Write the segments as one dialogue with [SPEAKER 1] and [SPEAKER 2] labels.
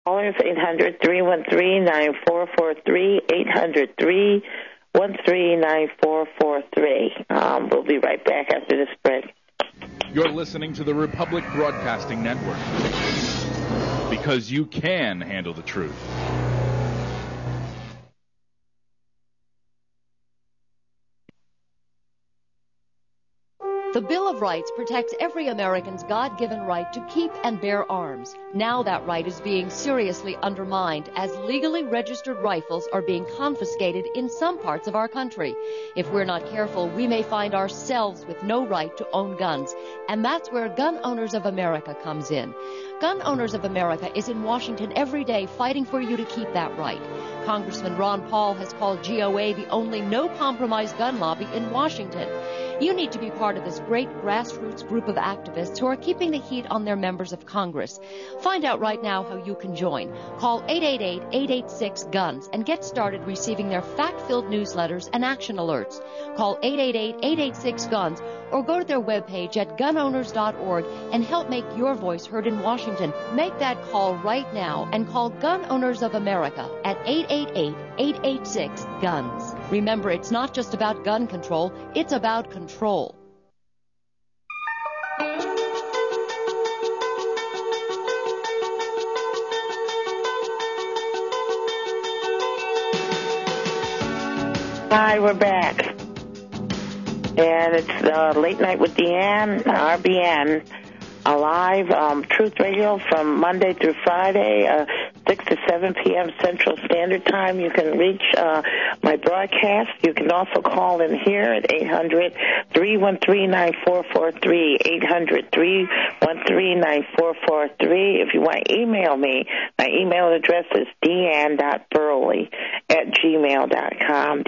[SPEAKER 1] Callers 800-313-9443, 800-313-9443. We'll be right back after this break.
[SPEAKER 2] You're listening to the Republic Broadcasting Network, because you can handle the truth.
[SPEAKER 3] The Bill of Rights protects every American's God-given right to keep and bear arms. Now that right is being seriously undermined as legally registered rifles are being confiscated in some parts of our country. If we're not careful, we may find ourselves with no right to own guns. And that's where Gun Owners of America comes in. Gun Owners of America is in Washington every day fighting for you to keep that right. Congressman Ron Paul has called GOA the only no-compromise gun lobby in Washington. You need to be part of this great grassroots group of activists who are keeping the heat on their members of Congress. Find out right now how you can join. Call 888-886-GUNS and get started receiving their fact-filled newsletters and action alerts. Call 888-886-GUNS or go to their webpage at gunowners.org and help make your voice heard in Washington. Make that call right now and call Gun Owners of America at 888-886-GUNS. Remember, it's not just about gun control, it's about control.
[SPEAKER 1] Hi, we're back. And it's Late Night with Deanne, RBN, live Truth Radio from Monday through Friday, 6 to 7 p.m. Central Standard Time. You can reach my broadcast. You can also call in here at 800-313-9443, 800-313-9443. If you want to email me, my email address is deanne.burley@gmail.com,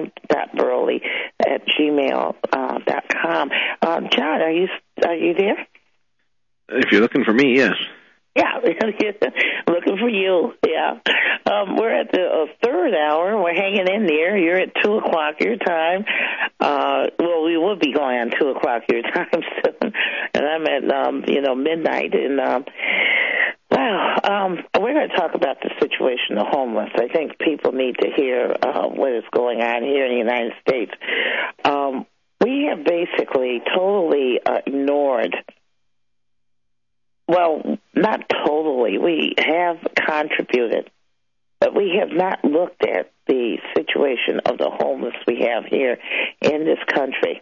[SPEAKER 1] deanne.burley@gmail.com. John, are you there?
[SPEAKER 4] If you're looking for me, yes.
[SPEAKER 1] Yeah, looking for you, yeah. We're at the third hour. We're hanging in there. You're at 2 o'clock your time. Well, we will be going on 2 o'clock your time soon. And I'm at, midnight. And, we're going to talk about the situation of the homeless. I think people need to hear what is going on here in the United States. We have basically totally ignored. Well, not totally. We have contributed, but we have not looked at the situation of the homeless we have here in this country.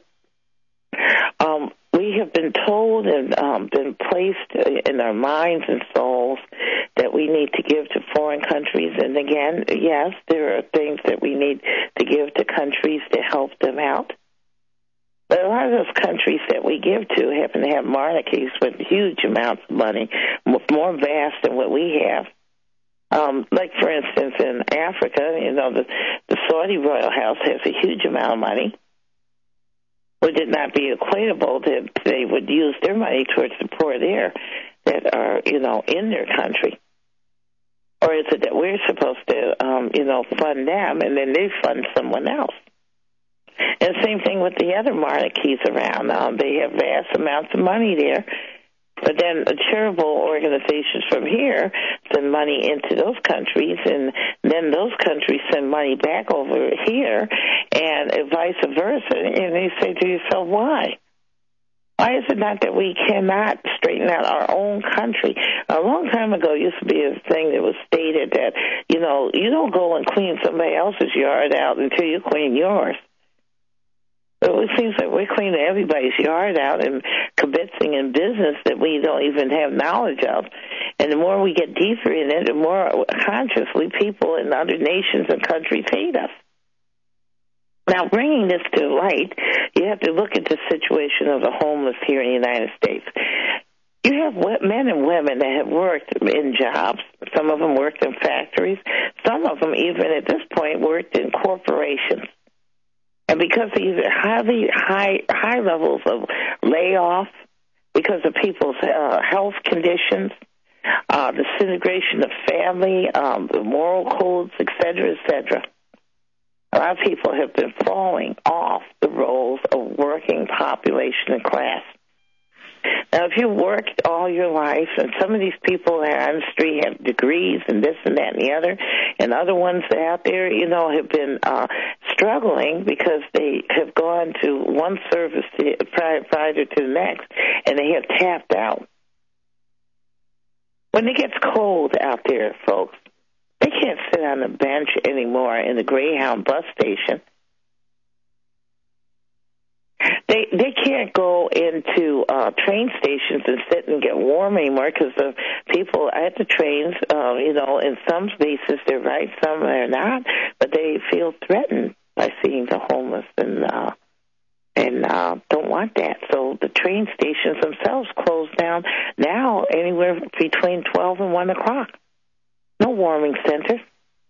[SPEAKER 1] We have been told and been placed in our minds and souls that we need to give to foreign countries. And again, yes, there are things that we need to give to countries to help them out. But a lot of those countries that we give to happen to have monarchies with huge amounts of money, more vast than what we have. Like, for instance, in Africa, the Saudi royal house has a huge amount of money. Would it not be equatable that they would use their money towards the poor there that are, in their country? Or is it that we're supposed to, fund them and then they fund someone else? And same thing with the other monarchies around. They have vast amounts of money there. But then charitable organizations from here send money into those countries, and then those countries send money back over here, and vice versa. And you say to yourself, why? Why is it not that we cannot straighten out our own country? A long time ago used to be a thing that was stated that, you don't go and clean somebody else's yard out until you clean yours. It seems like we're cleaning everybody's yard out and kibitzing in business that we don't even have knowledge of. And the more we get deeper in it, the more consciously people in other nations and countries hate us. Now, bringing this to light, you have to look at the situation of the homeless here in the United States. You have men and women that have worked in jobs. Some of them worked in factories. Some of them, even at this point, worked in corporations. And because of these high levels of layoff, because of people's health conditions, the disintegration of family, the moral codes, et cetera, a lot of people have been falling off the roles of working population and class. Now, if you worked all your life, and some of these people on the street have degrees and this and that and the other, and other ones out there, have been struggling because they have gone to one service provider to the next, and they have tapped out. When it gets cold out there, folks, they can't sit on the bench anymore in the Greyhound bus station. They can't go into train stations and sit and get warm anymore because the people at the trains, in some spaces they're right, some are not, but they feel threatened by seeing the homeless and don't want that. So the train stations themselves close down now anywhere between 12 and 1 o'clock. No warming centers.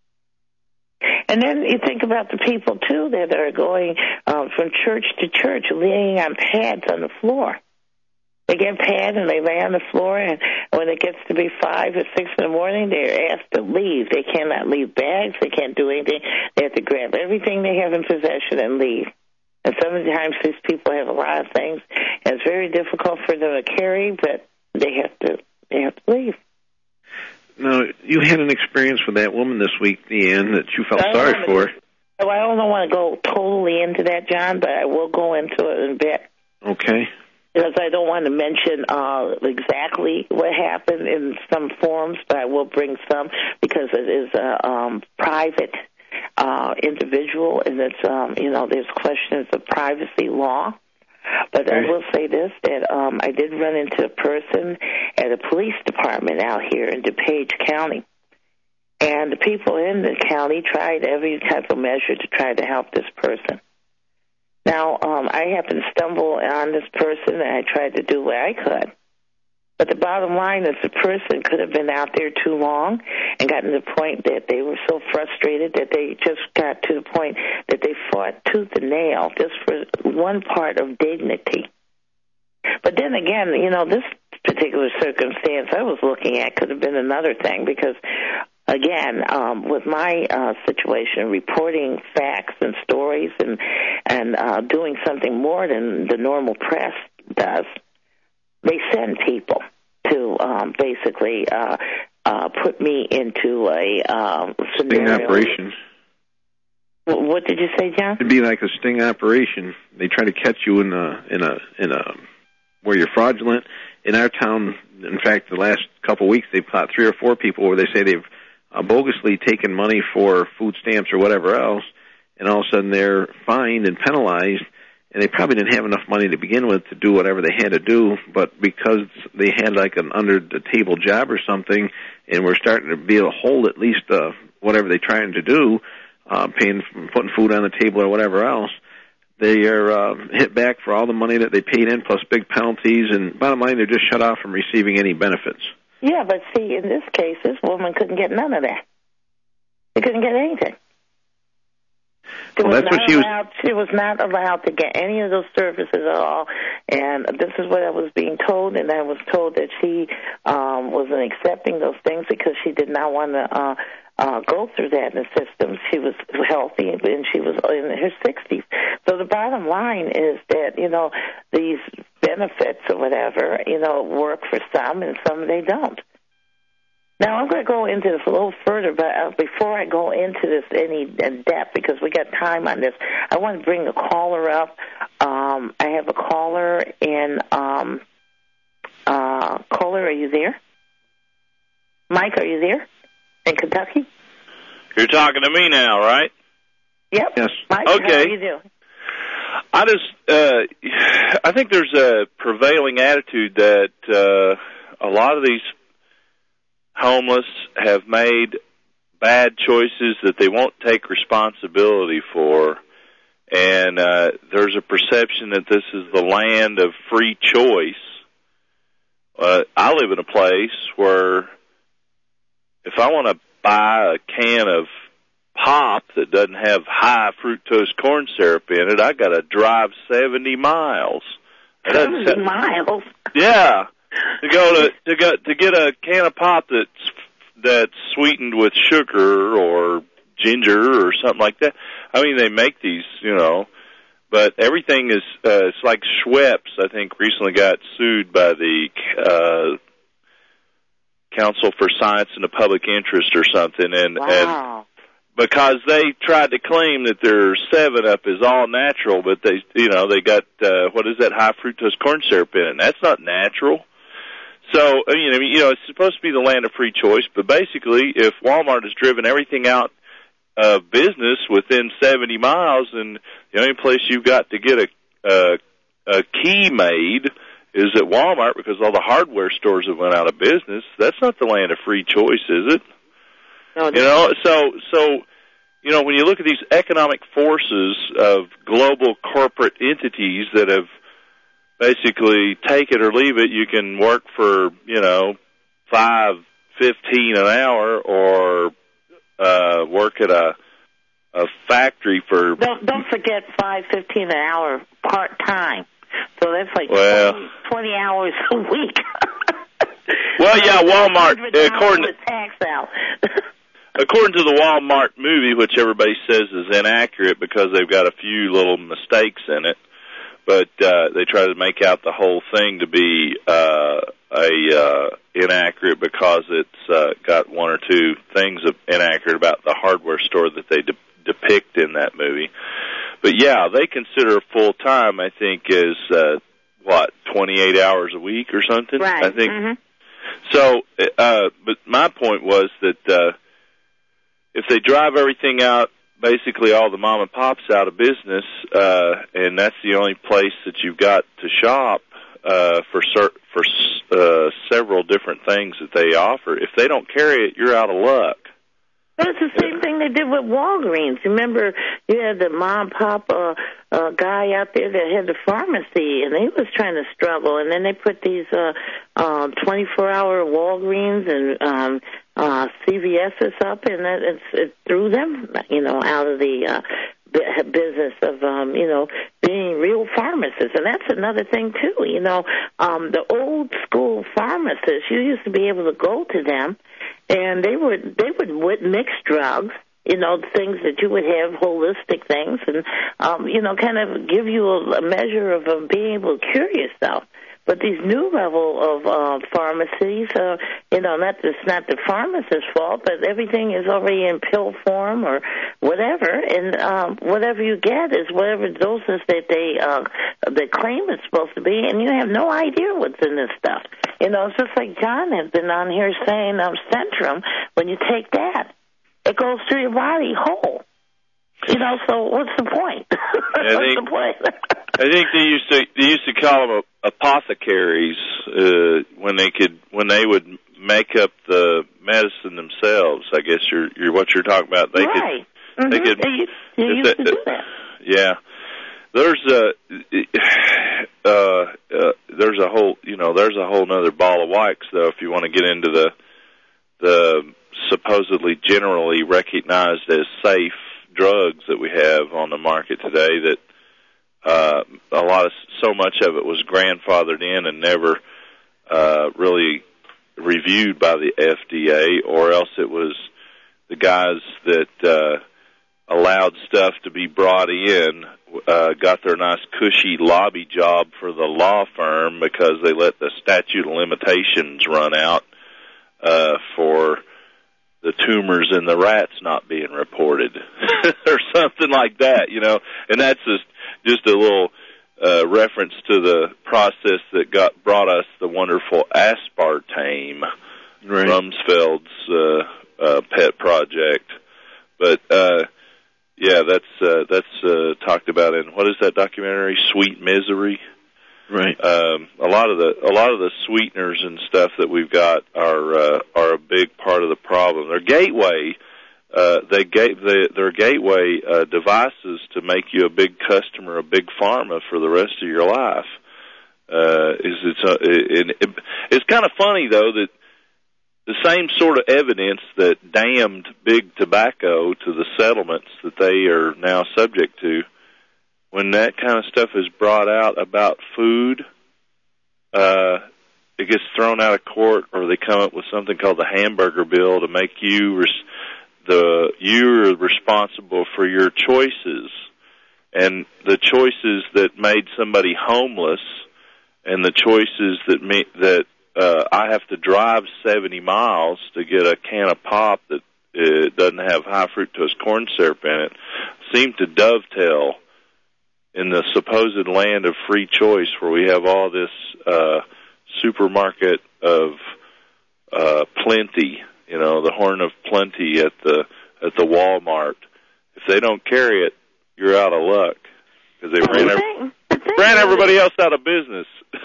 [SPEAKER 1] And then you think about the people, too, that are going from church to church, laying on pads on the floor. They get pads and they lay on the floor, and when it gets to be 5 or 6 in the morning, they're asked to leave. They cannot leave bags. They can't do anything. They have to grab everything they have in possession and leave. And sometimes these people have a lot of things, and it's very difficult for them to carry, but they have to leave.
[SPEAKER 4] Now, you had an experience with that woman this week, Deanne, that you felt sorry for.
[SPEAKER 1] Well, I don't want to go totally into that, John, but I will go into it in a bit.
[SPEAKER 4] Okay.
[SPEAKER 1] Because I don't want to mention exactly what happened in some forums, but I will bring some because it is a private individual, and it's there's questions of privacy law. But okay. I will say this, that I did run into a person at a police department out here in DuPage County. And the people in the county tried every type of measure to try to help this person. Now, I happened to stumble on this person, and I tried to do what I could. But the bottom line is the person could have been out there too long and gotten to the point that they were so frustrated that they just got to the point that they fought tooth and nail just for one part of dignity. But then again, this particular circumstance I was looking at could have been another thing because, again, with my situation, reporting facts and stories and doing something more than the normal press does, they send people to basically put me into a scenario.
[SPEAKER 4] Sting operation.
[SPEAKER 1] What did you say, John?
[SPEAKER 4] It'd be like a sting operation. They try to catch you in a where you're fraudulent. In our town, in fact, the last couple of weeks, they've caught 3 or 4 people where they say they've bogusly taken money for food stamps or whatever else, and all of a sudden they're fined and penalized. And they probably didn't have enough money to begin with to do whatever they had to do, but because they had like an under-the-table job or something, and we're starting to be able to hold at least whatever they're trying to do, putting food on the table or whatever else, they are hit back for all the money that they paid in plus big penalties, and bottom line, they're just shut off from receiving any benefits.
[SPEAKER 1] Yeah, but see, in this case, this woman couldn't get none of that. She couldn't get anything. She was not allowed to get any of those services at all, and this is what I was being told, and I was told that she wasn't accepting those things because she did not want to go through that in the system. She was healthy, and she was in her 60s. So the bottom line is that, these benefits or whatever, work for some, and some they don't. Now, I'm going to go into this a little further, but before I go into this any depth, because we got time on this, I want to bring a caller up. I have a caller in, caller, are you there? Mike, are you there in Kentucky?
[SPEAKER 5] You're talking to me now, right?
[SPEAKER 1] Yep.
[SPEAKER 4] Yes.
[SPEAKER 1] Mike,
[SPEAKER 5] okay.
[SPEAKER 1] How are you doing?
[SPEAKER 5] I think there's a prevailing attitude that a lot of these homeless have made bad choices that they won't take responsibility for, and there's a perception that this is the land of free choice. I live in a place where if I want to buy a can of pop that doesn't have high fructose corn syrup in it, I got to drive 70 miles.
[SPEAKER 1] 70 miles?
[SPEAKER 5] Yeah. To get a can of pop that's sweetened with sugar or ginger or something like that. I mean, they make these, But everything is, it's like Schweppes, I think, recently got sued by the Council for Science and the Public Interest or something. And because they tried to claim that their 7-Up is all natural, but they got, what is that, high fructose corn syrup in it. And that's not natural. So, it's supposed to be the land of free choice, but basically, if Walmart has driven everything out of business within 70 miles, and the only place you've got to get a key made is at Walmart because all the hardware stores have went out of business, that's not the land of free choice, is it? No, so when you look at these economic forces of global corporate entities that have basically take it or leave it, you can work for, $5.15 an hour or work at a factory for...
[SPEAKER 1] Don't forget $5.15 an hour part-time. So that's like 20 hours a week.
[SPEAKER 5] Well, yeah, Walmart, according to the Walmart movie, which everybody says is inaccurate because they've got a few little mistakes in it, but they try to make out the whole thing to be inaccurate because it's got one or two things inaccurate about the hardware store that they depict in that movie. But yeah, they consider full time, I think, is 28 hours a week or something.
[SPEAKER 1] Right.
[SPEAKER 5] I think.
[SPEAKER 1] Mm-hmm.
[SPEAKER 5] So, but my point was that if they drive everything out, basically all the mom and pops out of business, and that's the only place that you've got to shop for several different things that they offer. If they don't carry it, you're out of luck.
[SPEAKER 1] But it's the same thing they did with Walgreens. Remember, you had the mom and pop guy out there that had the pharmacy, and he was trying to struggle. And then they put these 24-hour Walgreens and CVS's up, and it threw them, out of the business of, being real pharmacists. And that's another thing, too. The old school pharmacists, you used to be able to go to them, and they would mix drugs, things that you would have, holistic things, and, kind of give you a measure of being able to cure yourself. But these new level of pharmacies, it's not the pharmacist's fault, but everything is already in pill form or whatever, and whatever you get is whatever doses that they claim it's supposed to be, and you have no idea what's in this stuff. It's just like John has been on here saying Centrum. When you take that, it goes through your body whole. So what's the point?
[SPEAKER 5] I think they used to call them apothecaries when they would make up the medicine themselves. I guess you're what you're talking about. They
[SPEAKER 1] right.
[SPEAKER 5] They
[SPEAKER 1] used to do that.
[SPEAKER 5] Yeah. There's a whole nother ball of wax though if you want to get into the supposedly generally recognized as safe drugs that we have on the market today that so much of it was grandfathered in and never really reviewed by the FDA, or else it was the guys that allowed stuff to be brought in got their nice cushy lobby job for the law firm because they let the statute of limitations run out for the tumors in the rats not being reported or something like that, and that's just a little reference to the process that brought us the wonderful aspartame, right. Rumsfeld's pet project. But yeah, that's talked about in what is that documentary, Sweet Misery? Right. A lot of the sweeteners and stuff that we've got are a big part of the problem. They're gateway. They're gateway devices to make you a big customer, a big pharma for the rest of your life. It's kind of funny though that the same sort of evidence that damned big tobacco to the settlements that they are now subject to, when that kind of stuff is brought out about food, it gets thrown out of court, or they come up with something called the hamburger bill to make you're responsible for your choices. And the choices that made somebody homeless, and the choices that I have to drive 70 miles to get a can of pop that doesn't have high fructose corn syrup in it, seem to dovetail in the supposed land of free choice, where we have all this supermarket of plenty, the horn of plenty at the Walmart. If they don't carry it, you're out of luck, because they ran everybody else out of business.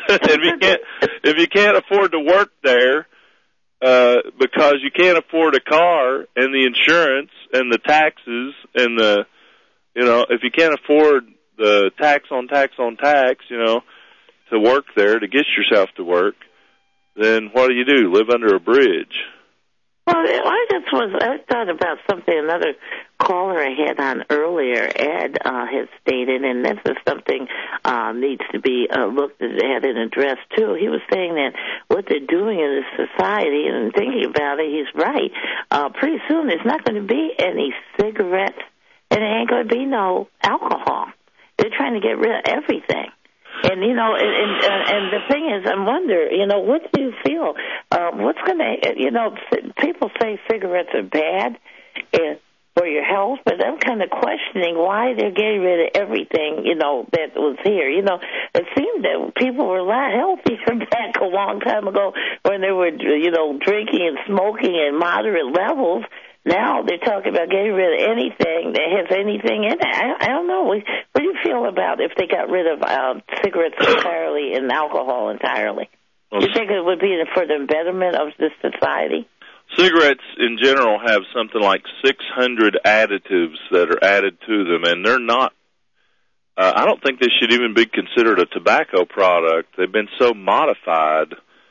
[SPEAKER 5] If you can't afford to work there because you can't afford a car and the insurance and the taxes and if you can't afford the tax on tax on tax, to work there, to get yourself to work, then what do? Live under a bridge.
[SPEAKER 1] Well, I thought about something another caller I had on earlier, Ed, had stated, and this is something needs to be looked at and addressed, too. He was saying that what they're doing in this society, and thinking about it, he's right. Pretty soon there's not going to be any cigarettes, and there ain't going to be no alcohol. They're trying to get rid of everything. And, and the thing is, I wonder, what do you feel? What's going to, people say cigarettes are bad for your health, but I'm kind of questioning why they're getting rid of everything, that was here. It seemed that people were a lot healthier back a long time ago when they were, drinking and smoking in moderate levels. Now they're talking about getting rid of anything that has anything in it. I don't know. What do you feel about if they got rid of cigarettes entirely and alcohol entirely? Do you think it would be for the betterment of this society?
[SPEAKER 5] Cigarettes in general have something like 600 additives that are added to them, and they're not, I don't think they should even be considered a tobacco product. They've been so modified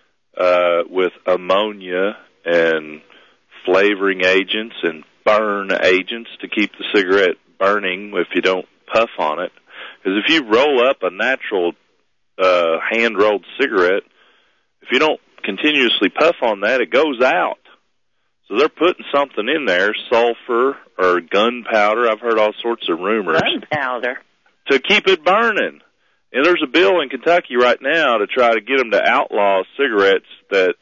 [SPEAKER 5] with ammonia and flavoring agents and burn agents to keep the cigarette burning if you don't puff on it. Because if you roll up a natural hand-rolled cigarette, if you don't continuously puff on that, it goes out. So they're putting something in there, sulfur or gunpowder. I've heard all sorts of rumors.
[SPEAKER 1] Gunpowder.
[SPEAKER 5] To keep it burning. And there's a bill in Kentucky right now to try to get them to outlaw cigarettes that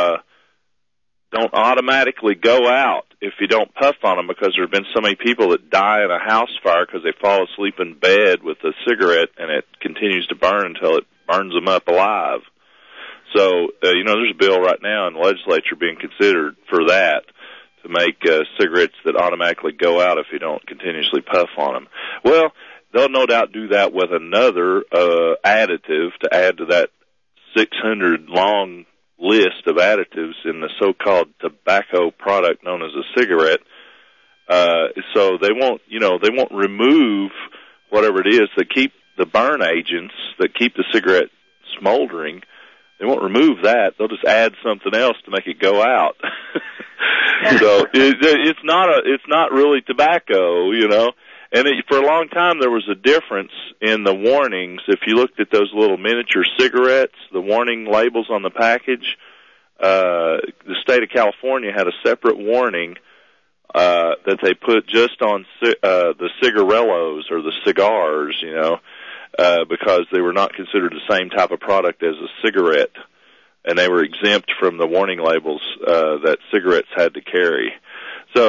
[SPEAKER 5] don't automatically go out if you don't puff on them, because there have been so many people that die in a house fire because they fall asleep in bed with a cigarette and it continues to burn until it burns them up alive. So, there's a bill right now in the legislature being considered for that, to make cigarettes that automatically go out if you don't continuously puff on them. Well, they'll no doubt do that with another additive to add to that 600 long list of additives in the so-called tobacco product known as a cigarette. So they won't remove whatever it is that keep the burn agents that keep the cigarette smoldering. They won't remove that. They'll just add something else to make it go out. So it's not really tobacco, And for a long time, there was a difference in the warnings. If you looked at those little miniature cigarettes, the warning labels on the package, the state of California had a separate warning that they put just on the cigarellos or the cigars, because they were not considered the same type of product as a cigarette, and they were exempt from the warning labels that cigarettes had to carry. So,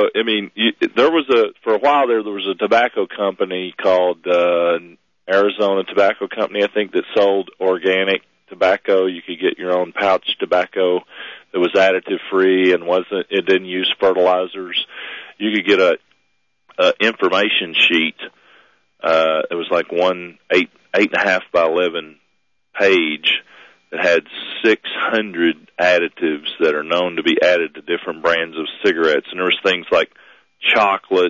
[SPEAKER 5] for a while there was a tobacco company called Arizona Tobacco Company, I think, that sold organic tobacco. You could get your own pouch tobacco that was additive free and it didn't use fertilizers. You could get a information sheet. It was like 8.5 by 11 page that had 600 additives that are known to be added to different brands of cigarettes, and there was things like chocolate,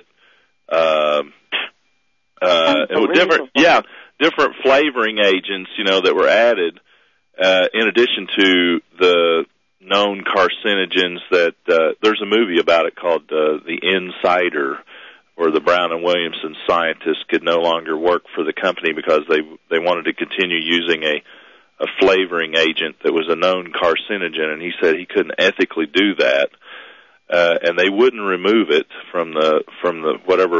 [SPEAKER 5] different flavoring agents, that were added, in addition to the known carcinogens that there's a movie about it called The Insider, where the Brown and Williamson scientists could no longer work for the company because they wanted to continue using a flavoring agent that was a known carcinogen, and he said he couldn't ethically do that, and they wouldn't remove it from the whatever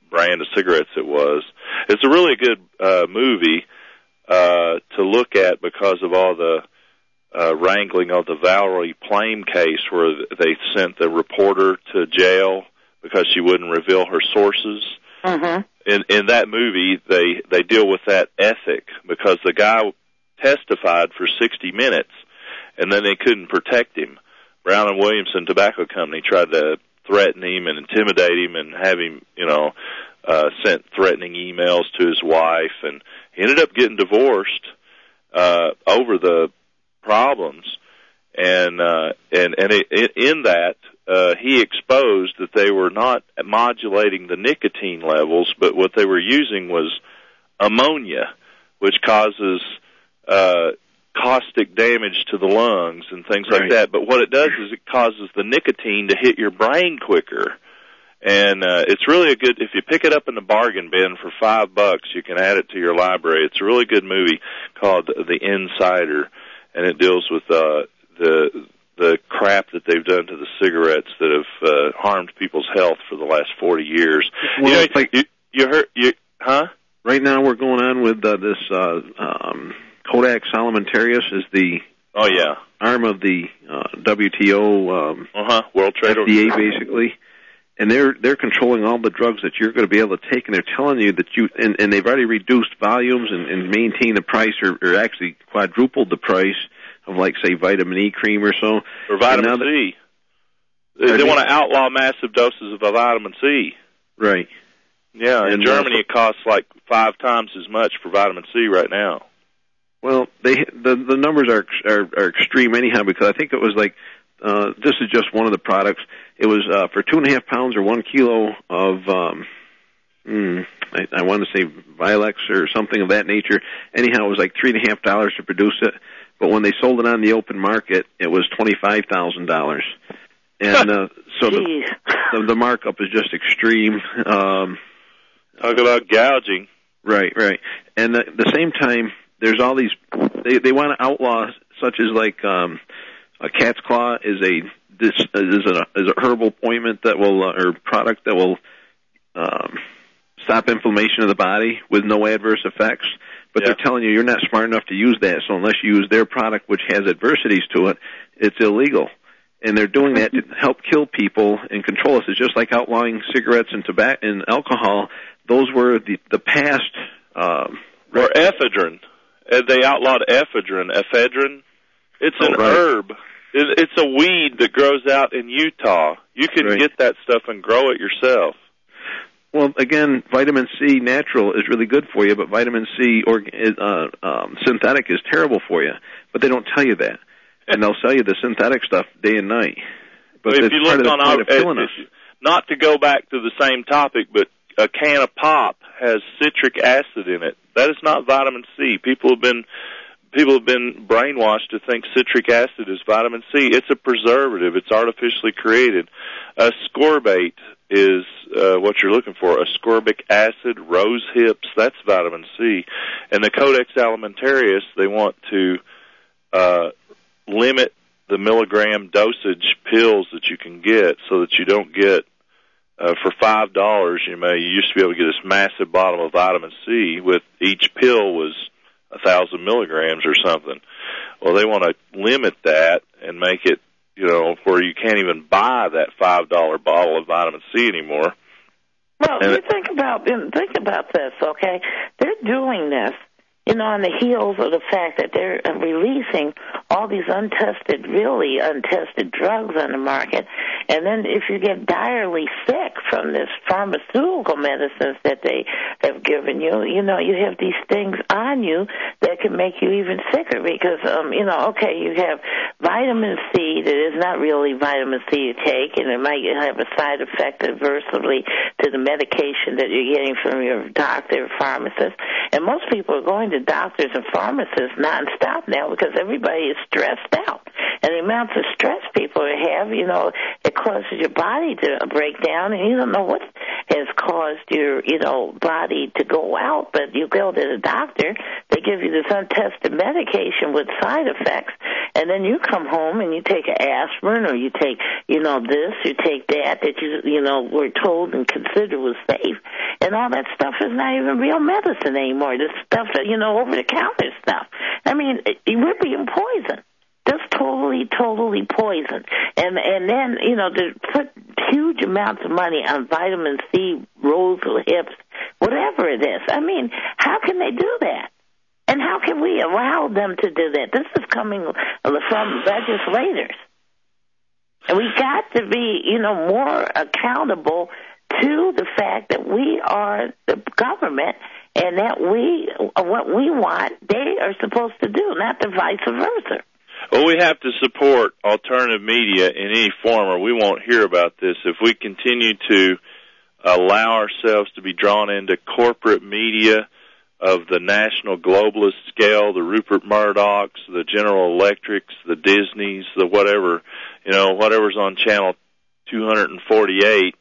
[SPEAKER 5] brand of cigarettes it was. It's a really good movie to look at because of all the wrangling of the Valerie Plame case, where they sent the reporter to jail because she wouldn't reveal her sources.
[SPEAKER 1] Mm-hmm.
[SPEAKER 5] In that movie, they deal with that ethic, because the guy testified for 60 minutes, and then they couldn't protect him. Brown and Williamson Tobacco Company tried to threaten him and intimidate him and have him, sent threatening emails to his wife, and he ended up getting divorced over the problems. And in that, he exposed that they were not modulating the nicotine levels, but what they were using was ammonia, which causes caustic damage to the lungs and things like that. But what it does is it causes the nicotine to hit your brain quicker. And it's really a good, if you pick it up in the bargain bin for $5, you can add it to your library. It's a really good movie called The Insider, and it deals with the crap that they've done to the cigarettes that have harmed people's health for the last 40 years.
[SPEAKER 4] Well,
[SPEAKER 5] you heard, huh?
[SPEAKER 4] Right now we're going on with this Kodak Salimentarius is the arm of the WTO,
[SPEAKER 5] World Trade
[SPEAKER 4] FDA, basically. And they're controlling all the drugs that you're going to be able to take, and they're telling you that and they've already reduced volumes and maintained the price, or actually quadrupled the price of, like, say, vitamin E cream or so.
[SPEAKER 5] Or vitamin C. They want to outlaw massive doses of vitamin C.
[SPEAKER 4] Right.
[SPEAKER 5] Yeah, in Germany it costs like 5 times as much for vitamin C right now.
[SPEAKER 4] Well, the numbers are extreme anyhow, because I think it was like, this is just one of the products. It was for 2.5 pounds or 1 kilo of, I want to say Vilex or something of that nature. Anyhow, it was like $3.50 to produce it. But when they sold it on the open market, it was $25,000. And so the markup is just extreme.
[SPEAKER 5] Talk about gouging.
[SPEAKER 4] Right. And at the same time, there's all these, they want to outlaw, such as like a cat's claw is a herbal ointment that will, or product that will stop inflammation of the body with no adverse effects. But they're telling you're not smart enough to use that, so unless you use their product, which has adversities to it, it's illegal. And they're doing that to help kill people and control us. It's just like outlawing cigarettes and tobacco and alcohol. Those were the past. Or
[SPEAKER 5] ephedrine. They outlawed ephedrine. It's an herb. It's a weed that grows out in Utah. You can get that stuff and grow it yourself.
[SPEAKER 4] Well, again, vitamin C natural is really good for you, but vitamin C synthetic is terrible for you. But they don't tell you that, and they'll sell you the synthetic stuff day and night. But
[SPEAKER 5] if you look on our, not to go back to the same topic, but a can of pop has citric acid in it. That is not vitamin C. People have been brainwashed to think citric acid is vitamin C. It's a preservative. It's artificially created. Ascorbate is what you're looking for. Ascorbic acid, rose hips, that's vitamin C. And the Codex Alimentarius, they want to limit the milligram dosage pills that you can get, so that you don't get, for $5, you used to be able to get this massive bottle of vitamin C with each pill was 1,000 milligrams or something. Well, they want to limit that and make it, where you can't even buy that $5 bottle of vitamin C anymore.
[SPEAKER 1] Well, you think about this, okay? They're doing this, on the heels of the fact that they're releasing all these really untested drugs on the market. And then if you get direly sick from this pharmaceutical medicines that they have given you, you have these things on you that can make you even sicker because, you have vitamin C that is not really vitamin C you take, and it might have a side effect adversely to the medication that you're getting from your doctor or pharmacist. And most people are going to doctors and pharmacists nonstop now because everybody is stressed out. And the amounts of stress people have, it causes your body to break down, and you don't know what has caused your, body to go out. But you go to the doctor, they give you this untested medication with side effects, and then you come home and you take an aspirin or you take, this, you take that you were told and considered was safe. And all that stuff is not even real medicine anymore. This stuff, over-the-counter stuff. I mean, we're being poisoned. Just totally poisoned. And then, to put huge amounts of money on vitamin C, rose hips, whatever it is. I mean, how can they do that? And how can we allow them to do that? This is coming from legislators. And we got to be, more accountable to the fact that we are the government and that what we want, they are supposed to do, not the vice versa.
[SPEAKER 5] Well, we have to support alternative media in any form or we won't hear about this. If we continue to allow ourselves to be drawn into corporate media of the national globalist scale, the Rupert Murdochs, the General Electrics, the Disneys, the whatever, whatever's on channel 248,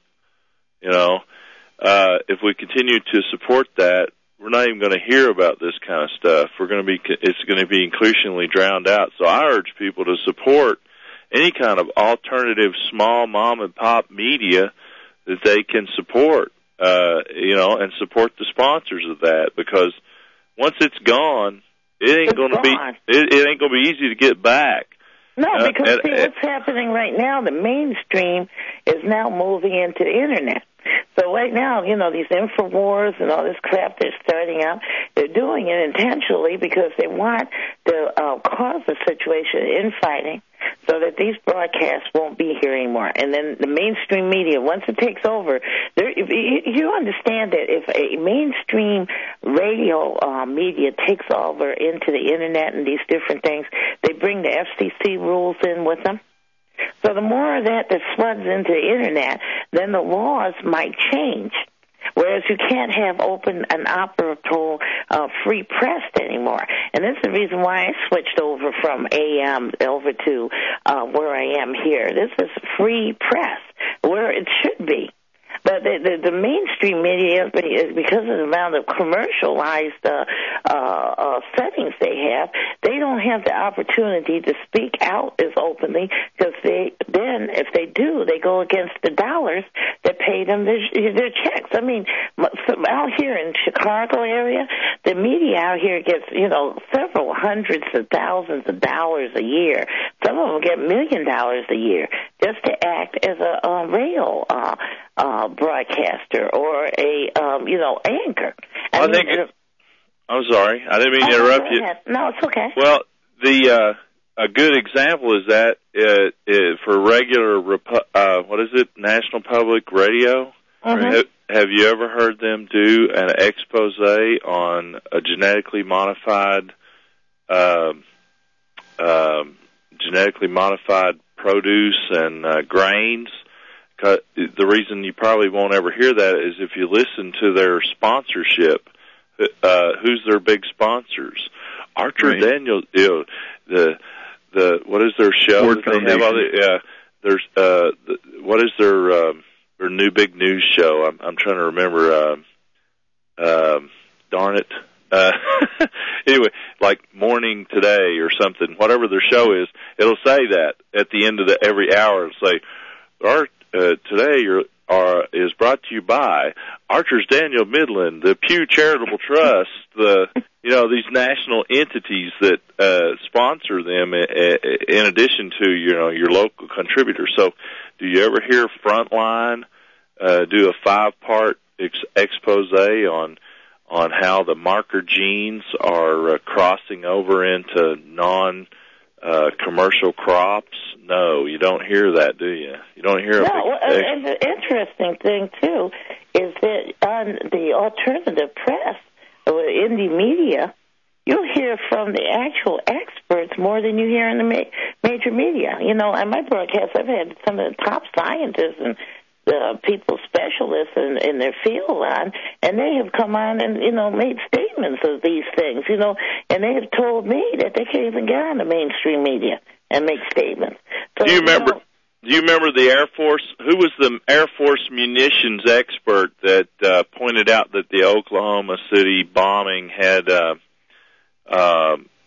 [SPEAKER 5] if we continue to support that, we're not even going to hear about this kind of stuff. It's going to be increasingly drowned out. So I urge people to support any kind of alternative small mom and pop media that they can support, and support the sponsors of that, because once it's gone, it ain't going to be easy to get back.
[SPEAKER 1] No, because see what's happening right now, the mainstream is now moving into the internet. So right now, these InfoWars and all this crap they're starting out, they're doing it intentionally because they want to cause a situation in fighting so that these broadcasts won't be here anymore. And then the mainstream media, once it takes over, you understand that if a mainstream radio media takes over into the internet and these different things, they bring the FCC rules in with them. So the more of that floods into the internet, then the laws might change. Whereas you can't have open and operable free press anymore. And this is the reason why I switched over from AM over to where I am here. This is free press, where it should be. But the mainstream media, because of the amount of commercialized settings they have, they don't have the opportunity to speak out as openly, because if they do, they go against the dollars that pay them their checks. I mean, out here in Chicago area, the media out here gets, several hundreds of thousands of dollars a year. Some of them get $1 million a year just to act as a radio broadcaster or a anchor.
[SPEAKER 5] I'm sorry, I didn't mean to interrupt you.
[SPEAKER 1] No, it's okay.
[SPEAKER 5] Well, a good example is that for regular National Public Radio.
[SPEAKER 1] Mm-hmm.
[SPEAKER 5] Have you ever heard them do an expose on a genetically modified produce and grains? The reason you probably won't ever hear that is if you listen to their sponsorship. Who's their big sponsors? Archer Daniels. What is their show?
[SPEAKER 4] Ford Foundation.
[SPEAKER 5] What is their new big news show? I'm trying to remember. Darn it. Anyway, like Morning Today or something, whatever their show is, it'll say that at the end of every hour. It'll say, today is brought to you by Archer's Daniel Midland, the Pew Charitable Trust, these national entities that sponsor them in addition to your local contributors. So, do you ever hear Frontline do a 5-part expose on how the marker genes are crossing over into non-commercial crops? No, you don't hear that, do you? You don't hear
[SPEAKER 1] and the interesting thing, too, is that on the alternative press, or indie media, you'll hear from the actual experts more than you hear in the major media. On my broadcast, I've had some of the top scientists and people specialists in their field on, and they have come on and, made statements of these things, and they have told me that they can't even get on the mainstream media and make statements. So,
[SPEAKER 5] do you remember the Air Force? Who was the Air Force munitions expert that pointed out that the Oklahoma City bombing had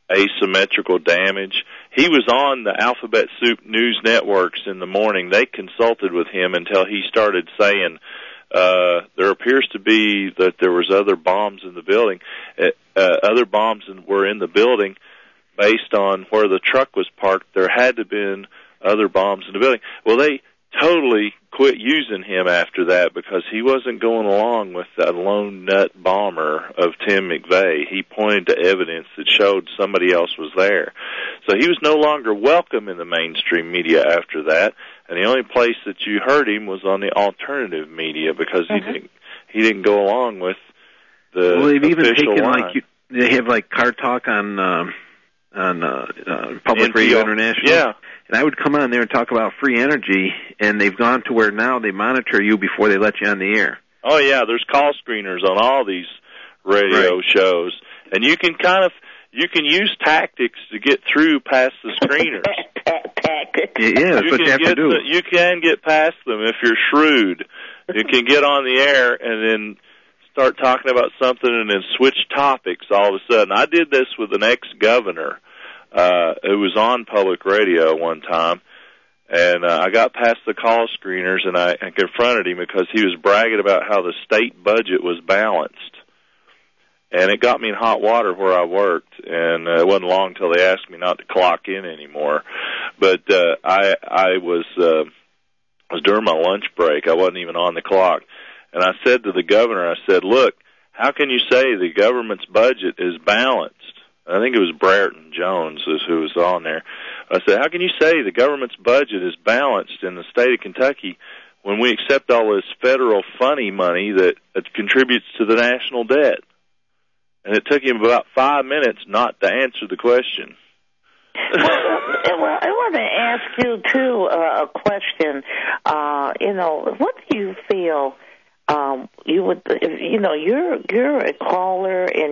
[SPEAKER 5] asymmetrical damage. He was on the Alphabet Soup news networks in the morning. They consulted with him until he started saying, there appears to be that there was other bombs in the building. Other bombs were in the building based on where the truck was parked. There had to have been other bombs in the building. Well, they totally quit using him after that because he wasn't going along with that lone nut bomber of Tim McVeigh. He pointed to evidence that showed somebody else was there. So he was no longer welcome in the mainstream media after that, and the only place that you heard him was on the alternative media because he didn't go along with the
[SPEAKER 4] well, they've even taken
[SPEAKER 5] line.
[SPEAKER 4] They have like Car Talk on Public Radio International.
[SPEAKER 5] Yeah.
[SPEAKER 4] And I would come on there and talk about free energy, and they've gone to where now they monitor you before they let you on the air.
[SPEAKER 5] Oh, yeah, there's call screeners on all these radio shows. And you can use tactics to get through past the screeners.
[SPEAKER 4] Yeah, that's what you have to do.
[SPEAKER 5] You can get past them if you're shrewd. You can get on the air and then start talking about something and then switch topics all of a sudden. I did this with an ex-governor. It was on public radio one time, and I got past the call screeners, and I confronted him because he was bragging about how the state budget was balanced. And it got me in hot water where I worked, and it wasn't long till they asked me not to clock in anymore. But I was during my lunch break. I wasn't even on the clock. And I said to the governor, I said, look, how can you say the government's budget is balanced? I think it was Brereton Jones who was on there. I said, how can you say the government's budget is balanced in the state of Kentucky when we accept all this federal funny money that contributes to the national debt? And it took him about 5 minutes not to answer the question.
[SPEAKER 1] Well, I want to ask you, too, a question. What do you feel you would, you're a caller and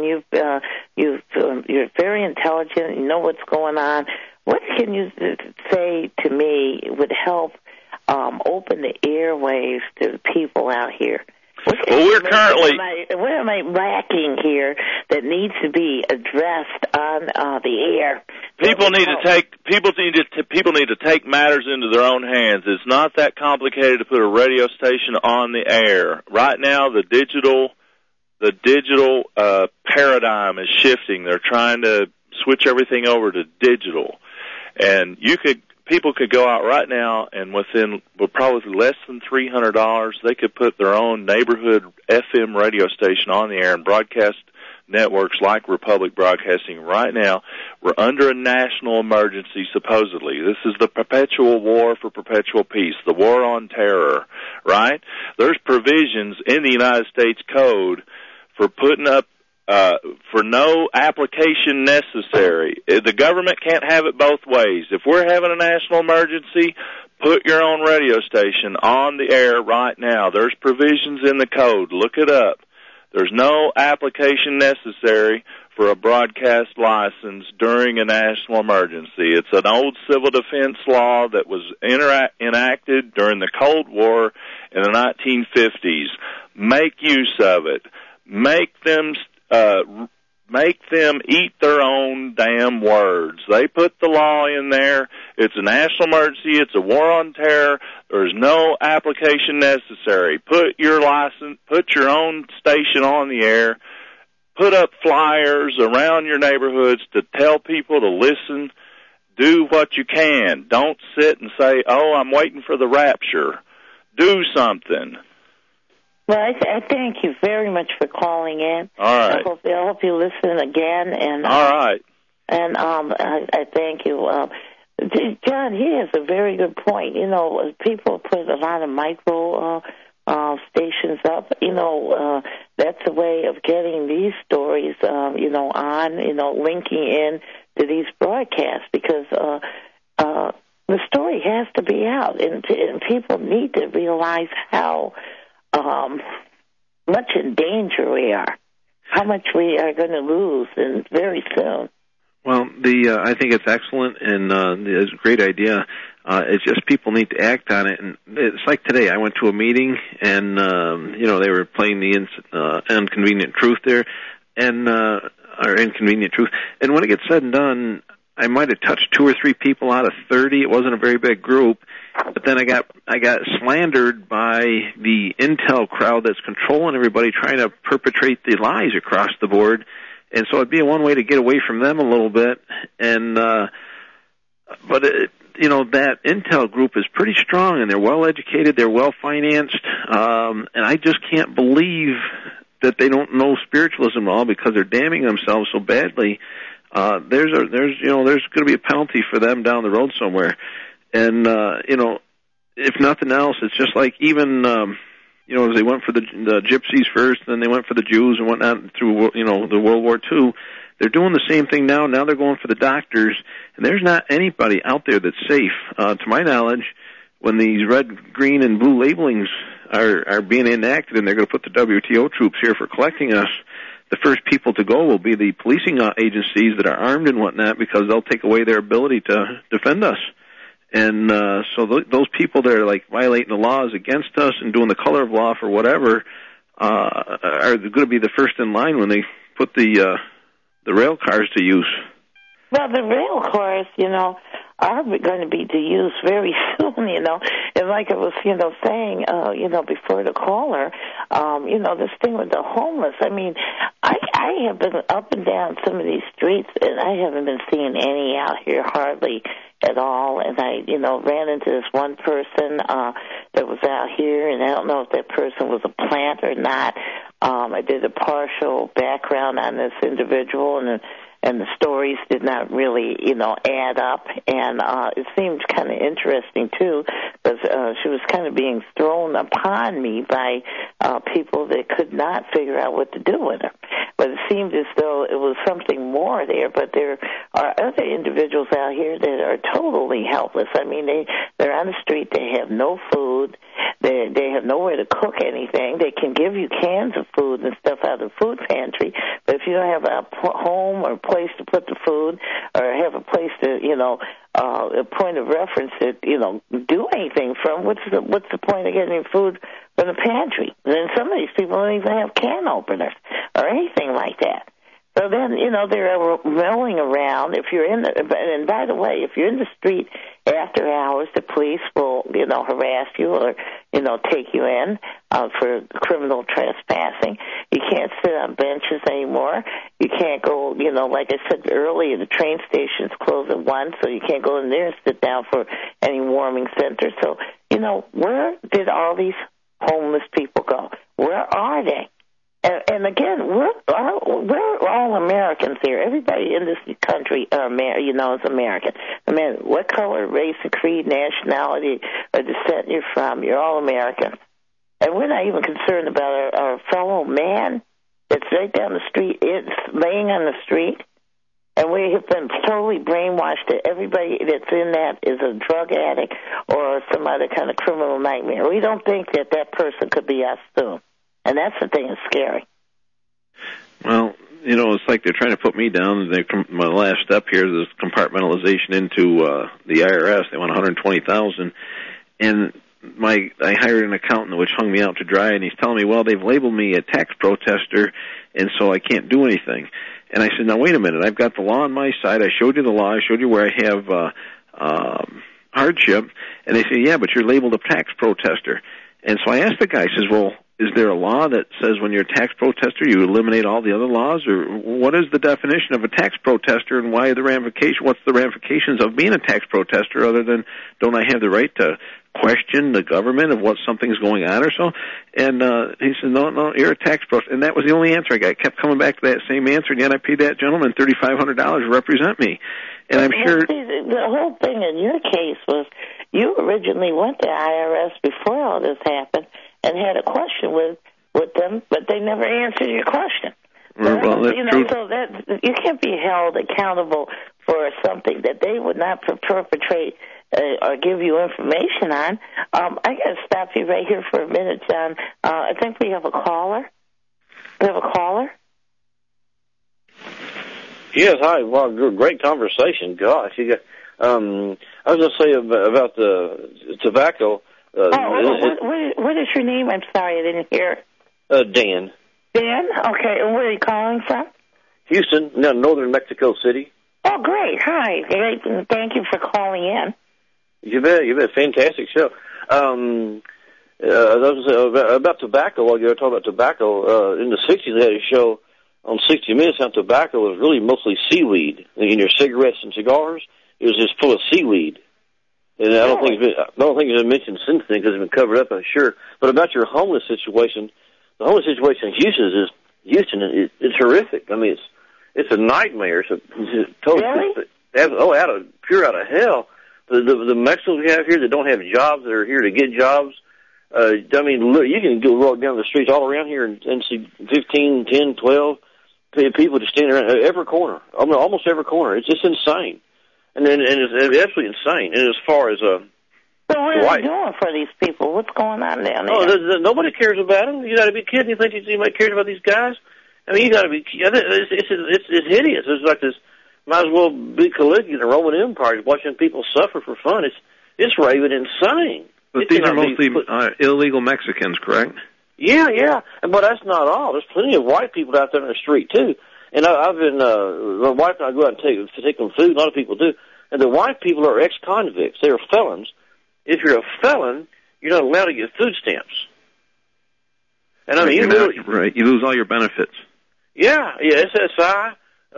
[SPEAKER 1] you're very intelligent, you know what's going on. What can you say to me would help open the airwaves to the people out here?
[SPEAKER 5] Well, we're currently...
[SPEAKER 1] What am I lacking here that needs to be addressed on the air?
[SPEAKER 5] People need to take matters into their own hands. It's not that complicated to put a radio station on the air. Right now, the digital paradigm is shifting. They're trying to switch everything over to digital, and people could go out right now and within probably less than $300, they could put their own neighborhood FM radio station on the air and broadcast networks like Republic Broadcasting. Right now, we're under a national emergency, supposedly. This is the perpetual war for perpetual peace, the war on terror, right? There's provisions in the United States Code for putting up for no application necessary. The government can't have it both ways. If we're having a national emergency, put your own radio station on the air right now. There's provisions in the code. Look it up. There's no application necessary for a broadcast license during a national emergency. It's an old civil defense law that was enacted during the Cold War in the 1950s. Make use of it. Make them eat their own damn words. They put the law in there. It's a national emergency. It's a war on terror. There's no application necessary. Put your own station on the air. Put up flyers around your neighborhoods to tell people to listen. Do what you can. Don't sit and say, oh, I'm waiting for the rapture. Do something.
[SPEAKER 1] Well, I thank you very much for calling in.
[SPEAKER 5] All right.
[SPEAKER 1] I hope you listen again. And
[SPEAKER 5] all right.
[SPEAKER 1] And I thank you. John, he has a very good point. People put a lot of micro stations up. That's a way of getting these stories, linking in to these broadcasts because the story has to be out, and people need to realize how much in danger we are, how much we are going to lose, and very soon.
[SPEAKER 4] Well, I think it's excellent, and it's a great idea. It's just people need to act on it. And it's like today, I went to a meeting, and they were playing the Inconvenient Truth there, and or inconvenient truth. And when it gets said and done, I might have touched 2 or 3 people out of 30. It wasn't a very big group. But then I got slandered by the intel crowd that's controlling everybody, trying to perpetrate the lies across the board. And so it'd be one way to get away from them a little bit. And but that intel group is pretty strong, and they're well educated, they're well financed, and I just can't believe that they don't know spiritualism at all because they're damning themselves so badly. There's going to be a penalty for them down the road somewhere. And if nothing else, it's just like even as they went for the gypsies first, then they went for the Jews and whatnot through the World War II. They're doing the same thing now. Now they're going for the doctors, and there's not anybody out there that's safe. To my knowledge, when these red, green, and blue labelings are being enacted and they're going to put the WTO troops here for collecting us, the first people to go will be the policing agencies that are armed and whatnot, because they'll take away their ability to defend us. And so those people that are like violating the laws against us and doing the color of law for whatever are going to be the first in line when they put the rail cars to use.
[SPEAKER 1] Well, the rail cars, are going to be to use very soon, And like I was, saying, before the caller, this thing with the homeless. I mean, I have been up and down some of these streets, and I haven't been seeing any out here hardly at all. And I, ran into this one person that was out here, and I don't know if that person was a plant or not. I did a partial background on this individual, and the stories did not really, add up. And it seemed kind of interesting, too, because she was kind of being thrown upon me by people that could not figure out what to do with her. But it seemed as though it was something more there. But there are other individuals out here that are totally helpless. I mean, they're on the street. They have no food. They have nowhere to cook anything. They can give you cans of food and stuff out of the food pantry, but if you don't have a home or a place to put the food, or have a place to, a point of reference to, do anything from, what's the point of getting food from the pantry? And some of these people don't even have can openers or anything like that. So then, they're rolling around. If you're and by the way, if you're in the street after hours, the police will, harass you or, take you in for criminal trespassing. You can't sit on benches anymore. You can't go, like I said earlier, the train stations close at 1, so you can't go in there and sit down for any warming center. So, where did all these homeless people go? Where are they? And again, we're all Americans here. Everybody in this country, is American. No matter what color, race, and creed, nationality, or descent you're from, you're all Americans. And we're not even concerned about our fellow man that's right down the street, it's laying on the street. And we have been totally brainwashed that everybody that's in that is a drug addict or some other kind of criminal nightmare. We don't think that person could be us soon. And that's the thing that's scary.
[SPEAKER 4] Well, it's like they're trying to put me down. My last step here is compartmentalization into the IRS. They want $120,000, and I hired an accountant which hung me out to dry, and he's telling me, well, they've labeled me a tax protester, and so I can't do anything. And I said, now wait a minute, I've got the law on my side. I showed you the law. I showed you where I have hardship, and they say, yeah, but you're labeled a tax protester. And so I asked the guy, I says, well, is there a law that says when you're a tax protester you eliminate all the other laws, or what is the definition of a tax protester, and what's the ramifications of being a tax protester other than don't I have the right to question the government of what something's going on or so? And he said, no, you're a tax protester. And that was the only answer I got. I kept coming back to that same answer, and yet I paid that gentleman $3,500 to represent me. And I'm sure
[SPEAKER 1] the whole thing in your case was you originally went to IRS before all this happened and had a question with them, but they never answered your question.
[SPEAKER 4] Well, that's true.
[SPEAKER 1] So that you can't be held accountable for something that they would not perpetrate or give you information on. I got to stop you right here for a minute, John. I think we have a caller. We have a caller?
[SPEAKER 6] Yes, hi. Well, great conversation. Gosh, I was going to say about the tobacco.
[SPEAKER 1] What is your name? I'm sorry, I didn't hear.
[SPEAKER 6] Dan.
[SPEAKER 1] Dan? Okay, and where are you calling from?
[SPEAKER 6] Houston, northern Mexico City.
[SPEAKER 1] Oh, great. Hi. Great. Thank you for calling in.
[SPEAKER 6] You bet. Fantastic show. About tobacco, while you were talking about tobacco, in the 60s they had a show on 60 Minutes how tobacco was really mostly seaweed. In your cigarettes and cigars, it was just full of seaweed. And I don't think it's been mentioned since then because it's been covered up, I'm sure. But about your homeless situation, the homeless situation in Houston is horrific. I mean, it's a nightmare. It's total.
[SPEAKER 1] Really?
[SPEAKER 6] Out of hell. The Mexicans we have here that don't have jobs, that are here to get jobs. I mean, look, you can go walk down the streets all around here and see 15, 10, 12 people just standing around every corner. I mean, almost every corner. It's just insane. And it's absolutely insane. And as far as
[SPEAKER 1] so what are they doing for these people? What's going on down there?
[SPEAKER 6] Oh, nobody cares about them. You got to be kidding. You think anybody cares about these guys? I mean, you got to be. It's hideous. It's like this. Might as well be Caligula, the Roman Empire, watching people suffer for fun. It's raving insane.
[SPEAKER 4] But these are mostly illegal Mexicans, correct?
[SPEAKER 6] Yeah. But that's not all. There's plenty of white people out there in the street too. And I've been my wife and I go out and take them food. A lot of people do. And the white people are ex-convicts. They are felons. If you're a felon, you're not allowed to get food stamps. And I mean,
[SPEAKER 4] you lose all your benefits.
[SPEAKER 6] Yeah, SSI.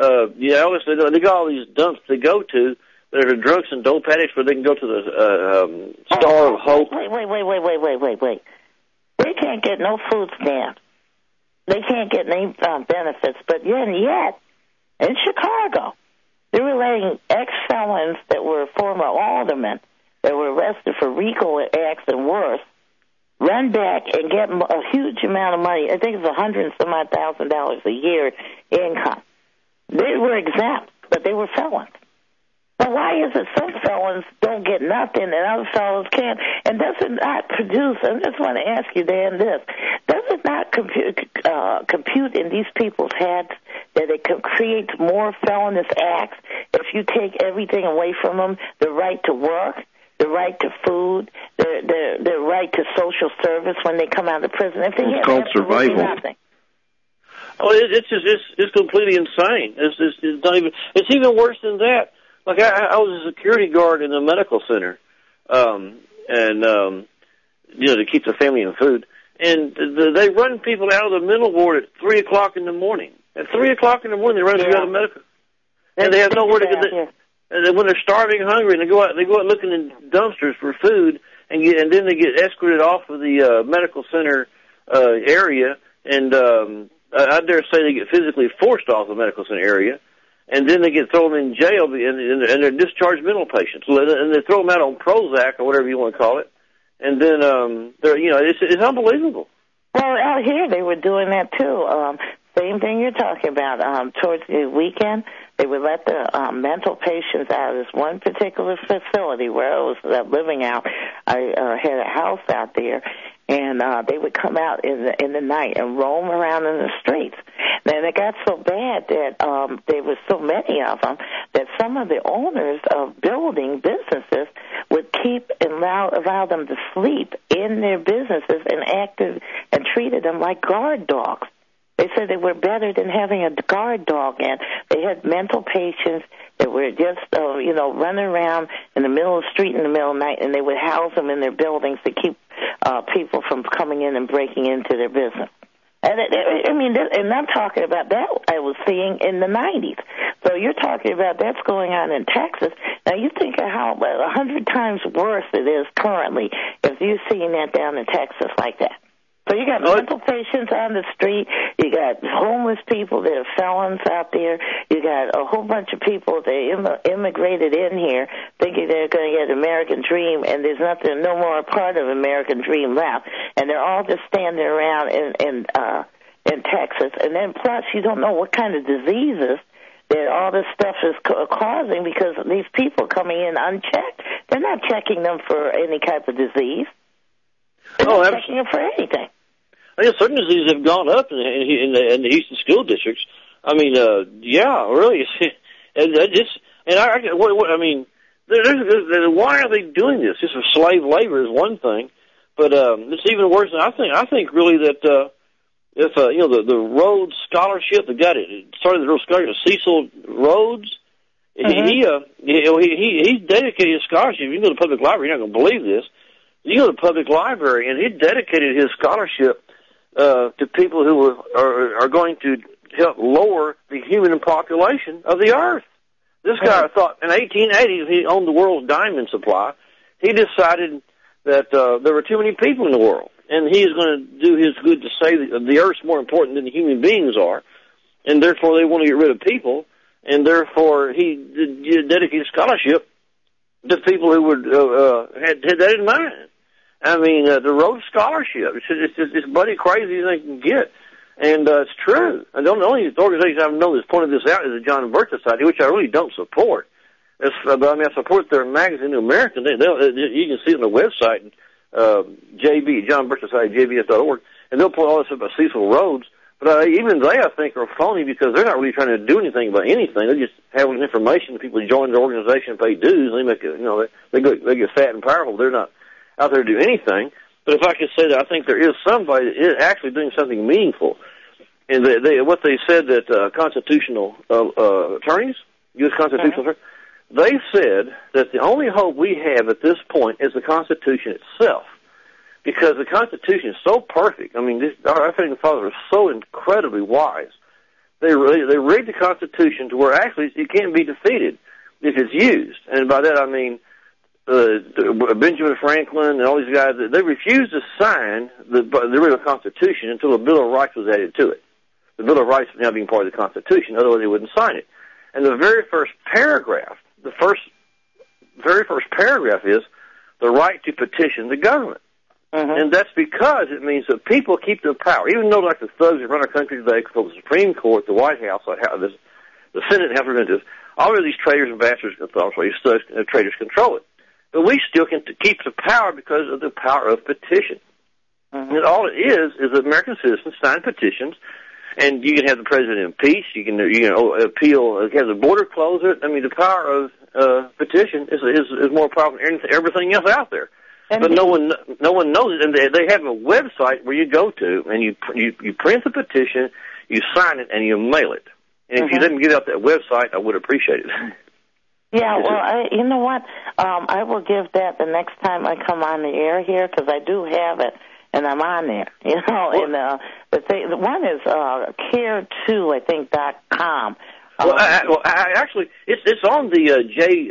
[SPEAKER 6] They got all these dumps they go to that are drunks and dope addicts where they can go to the Star of Hope.
[SPEAKER 1] Wait. They can't get no food stamps. They can't get any benefits. But yet, in Chicago, they were letting ex-felons that were former aldermen that were arrested for RICO acts and worse run back and get a huge amount of money. I think it's $100,000 a year income. They were exempt, but they were felons. Well, why is it some felons don't get nothing and other felons can't? And does it not produce, I just want to ask you, Dan, this, does it not compute in these people's heads that it can create more felonious acts if you take everything away from them, the right to work, the right to food, the right to social service when they come out of prison? If they
[SPEAKER 4] it's called survival.
[SPEAKER 1] Nothing.
[SPEAKER 6] Oh, it's completely insane. It's not even. It's even worse than that. Like I was a security guard in a medical center, to keep the family in food. And they run people out of the mental ward at 3:00 in the morning. At 3:00 in the morning, they run people out of medical, and they have nowhere to get. And then when they're starving, hungry, and they go out looking in dumpsters for food, and then they get escorted off of the medical center area, and I dare say they get physically forced off the medical center area, and then they get thrown in jail, and they're discharged mental patients, and they throw them out on Prozac or whatever you want to call it, and then it's unbelievable.
[SPEAKER 1] Well, out here they were doing that too. Same thing you're talking about. Towards the weekend, they would let the mental patients out of this one particular facility where I was living out. I had a house out there, and they would come out in the night and roam around in the streets. And it got so bad that there were so many of them that some of the owners of building businesses would keep and allow them to sleep in their businesses and acted and treated them like guard dogs. They said they were better than having a guard dog, and they had mental patients that were just, running around in the middle of the street in the middle of the night, and they would house them in their buildings to keep people from coming in and breaking into their business. And and I'm talking about that I was seeing in the 90s. So you're talking about that's going on in Texas. Now you think of how 100 times worse it is currently if you're seeing that down in Texas like that. So you got mental patients on the street. You got homeless people that are felons out there. You got a whole bunch of people that immigrated in here thinking they're going to get American Dream, and there's no more part of American Dream left. And they're all just standing around in Texas. And then plus you don't know what kind of diseases that all this stuff is causing because these people coming in unchecked. They're not checking them for any type of disease. They're not checking them for anything.
[SPEAKER 6] I guess certain diseases have gone up in the Houston school districts. I mean, really. Why are they doing this? Just for slave labor is one thing, but it's even worse. I think really that if the Rhodes Scholarship, the guy that started the Rhodes Scholarship, Cecil Rhodes, he's dedicated his scholarship. You can go to the public library, you're not going to believe this. You go to the public library, and he dedicated his scholarship to people who are going to help lower the human population of the earth. This guy thought in 1880 he owned the world's diamond supply. He decided that there were too many people in the world, and he's going to do his good to say that the earth's more important than the human beings are, and therefore they want to get rid of people, and therefore he dedicated scholarship to people who would had that in mind. I mean, the Rhodes Scholarship, it's bloody crazy as they can get. And it's true. And the only organization I know that's pointed this out is the John Birch Society, which I really don't support. But I support their magazine, The American. You can see it on the website, John Birch Society, JBS.org, and they'll put all this about Cecil Rhodes. But even they, I think, are phony because they're not really trying to do anything about anything. They're just having information that people join their organization and pay dues. And they make it, they get fat and powerful. They're not out there to do anything. But if I could say that I think there is somebody that is actually doing something meaningful. And what they said that constitutional attorneys, U.S. constitutional attorneys, they said that the only hope we have at this point is the Constitution itself. Because the Constitution is so perfect. I mean, our founding fathers are so incredibly wise. They read the Constitution to where actually it can't be defeated if it's used. And by that I mean Benjamin Franklin and all these guys, they refused to sign the original Constitution until the Bill of Rights was added to it. The Bill of Rights now being part of the Constitution, otherwise they wouldn't sign it. And the very first paragraph, is the right to petition the government. And that's because it means that people keep their power. Even though, like the thugs that run our country today, control the Supreme Court, the White House, the Senate, and House of Representatives, all of these traitors and bastards, traitors control it. But we still can keep the power because of the power of petition. And all it is that American citizens sign petitions, and you can have the president impeached, you can appeal, have the border closed. I mean, the power of petition is more powerful than everything else out there. But no one knows it, and they have a website where you go to, and you print the petition, you sign it, and you mail it. And if you didn't get out that website, I would appreciate it.
[SPEAKER 1] Yeah, well, you know what? I will give that the next time I come on the air here, because I do have it, and I'm on there. And the one is care2, I think, .com.
[SPEAKER 6] Actually, it's on the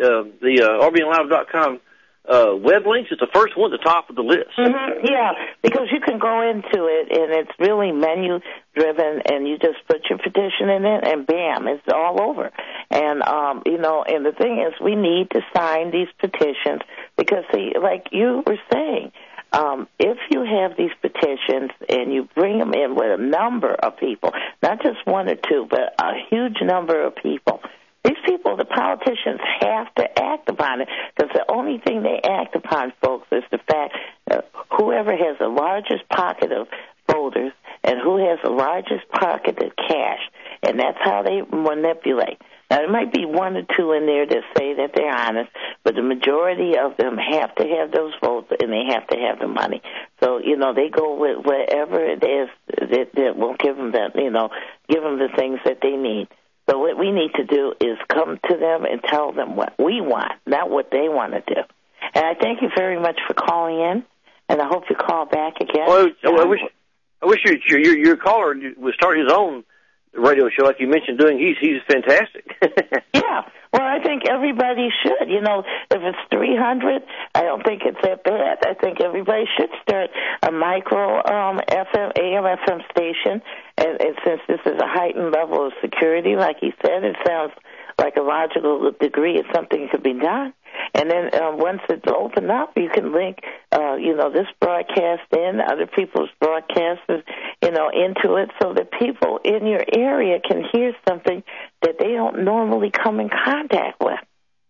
[SPEAKER 6] RBNLive.com web links. It's the first one at the top of the list.
[SPEAKER 1] Yeah, because you can go into it, and it's really menu-driven, and you just put your petition in it, and bam, it's all over. And, and the thing is, we need to sign these petitions because, see, like you were saying, if you have these petitions and you bring them in with a number of people, not just one or two, but a huge number of people, these people, the politicians, have to act upon it because the only thing they act upon, folks, is the fact that whoever has the largest pocket of voters and who has the largest pocket of cash, and that's how they manipulate. Now, there might be one or two in there that say that they're honest, but the majority of them have to have those votes and they have to have the money. So, they go with whatever it is that will give them give them the things that they need. So what we need to do is come to them and tell them what we want, not what they want to do. And I thank you very much for calling in, and I hope you call back again.
[SPEAKER 6] Well, I wish your caller would start his own radio show like you mentioned doing. He's fantastic.
[SPEAKER 1] Yeah. Well, I think everybody should. If it's 300, I don't think it's that bad. I think everybody should start a micro AM FM station. And since this is a heightened level of security, like he said, it sounds like a logical degree. It's something that could be done. And then once it's opened up, you can link, this broadcast in, other people's broadcasts, into it so that people in your area can hear something that they don't normally come in contact with.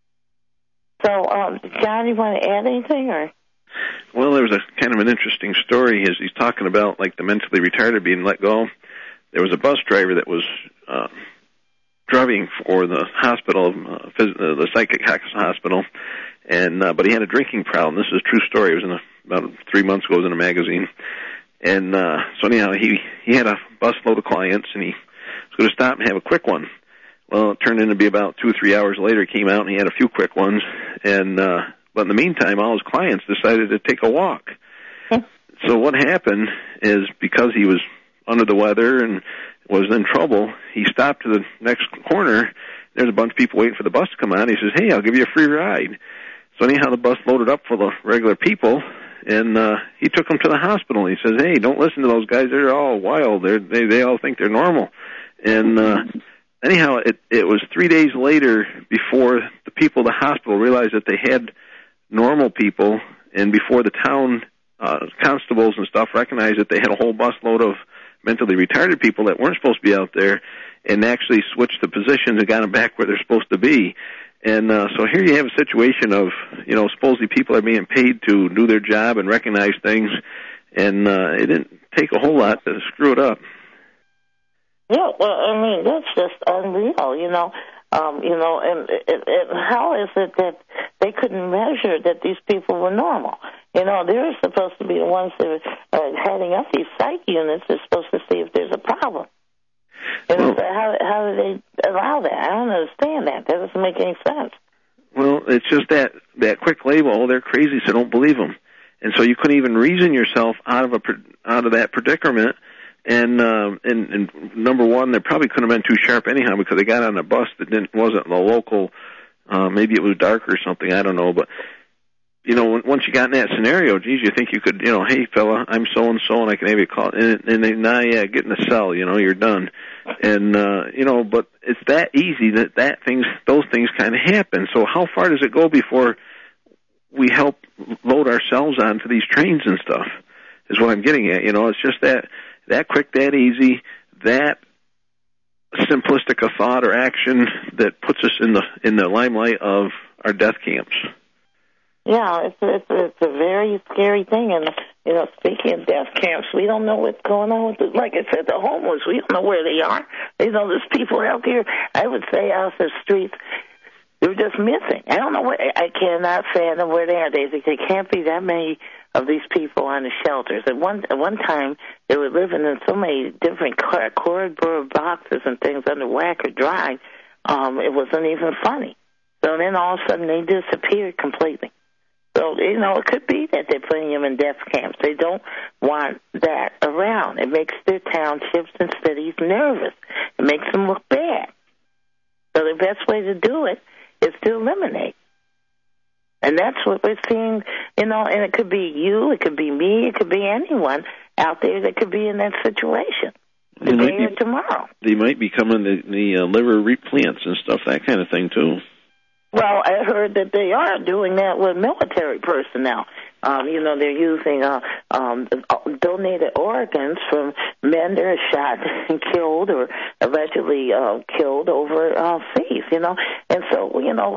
[SPEAKER 1] So, John, you want to add anything, or?
[SPEAKER 4] Well, there was a kind of an interesting story. He's talking about, like, the mentally retarded being let go. There was a bus driver that was driving for the hospital, the psychic hospital, and but he had a drinking problem. This is a true story. It was about 3 months ago. It was in a magazine, and so anyhow, he had a busload of clients, and he was going to stop and have a quick one. Well, it turned in to be about 2 or 3 hours later. He came out and he had a few quick ones, and but in the meantime, all his clients decided to take a walk. So what happened is, because he was under the weather and was in trouble, he stopped to the next corner. There's a bunch of people waiting for the bus to come out. He says, "Hey, I'll give you a free ride." So anyhow, the bus loaded up full of regular people, and he took them to the hospital. He says, "Hey, don't listen to those guys. They're all wild. They all think they're normal." And anyhow, it was 3 days later before the people at the hospital realized that they had normal people, and before the town constables and stuff recognized that they had a whole busload of mentally retarded people that weren't supposed to be out there, and actually switched the positions and got them back where they're supposed to be. And so here you have a situation of, supposedly people are being paid to do their job and recognize things, and it didn't take a whole lot to screw it up.
[SPEAKER 1] Yeah, well, I mean, that's just unreal, and how is it that they couldn't measure that these people were normal? They're supposed to be the ones that are heading up these psych units. They're supposed to see if there's a problem. And so how do they allow that? I don't understand that. That doesn't make any sense.
[SPEAKER 4] Well, it's just that quick label. Oh, they're crazy, so don't believe them. And so you couldn't even reason yourself out of that predicament. And number one, they probably couldn't have been too sharp anyhow, because they got on a bus that wasn't the local. Maybe it was dark or something. I don't know. But once you got in that scenario, geez, you think you could, hey fella, I'm so and so, and I can have you call. And they, get in the cell. You're done. And but it's that easy those things kind of happen. So how far does it go before we help load ourselves onto these trains and stuff? Is what I'm getting at. It's just that quick, that easy, that simplistic a thought or action that puts us in the limelight of our death camps.
[SPEAKER 1] Yeah, it's a very scary thing, and speaking of death camps, we don't know what's going on with like I said, the homeless. We don't know where they are. There's people out here. I would say off the streets, they're just missing. I don't know where. I cannot fathom where they are. They can't be that many of these people on the shelters. At one time, they were living in so many different cardboard boxes and things under Wacker Drive. It wasn't even funny. So then all of a sudden, they disappeared completely. So, it could be that they're putting them in death camps. They don't want that around. It makes their townships and cities nervous. It makes them look bad. So the best way to do it is to eliminate. And that's what we're seeing, and it could be you, it could be me, it could be anyone out there that could be in that situation today or tomorrow.
[SPEAKER 4] They might be coming the liver replants and stuff, that kind of thing, too.
[SPEAKER 1] Well, I heard that they are doing that with military personnel. They're using donated organs from men that are shot and killed or allegedly killed overseas, And so,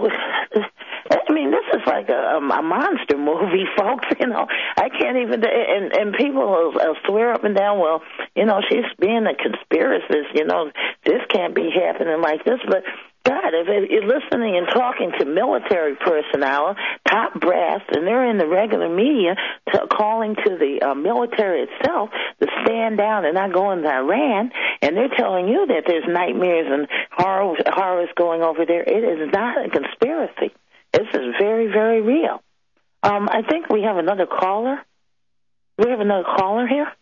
[SPEAKER 1] I mean, this is like a monster movie, folks, I can't even, and people will swear up and down, well, she's being a conspiracist, this can't be happening like this, but God, if you're listening and talking to military personnel, top brass, and they're in the regular media calling to the military itself to stand down and not go into Iran, and they're telling you that there's nightmares and horrors going over there, it is not a conspiracy. This is very, very real. I think we have another caller. Do we have another caller here?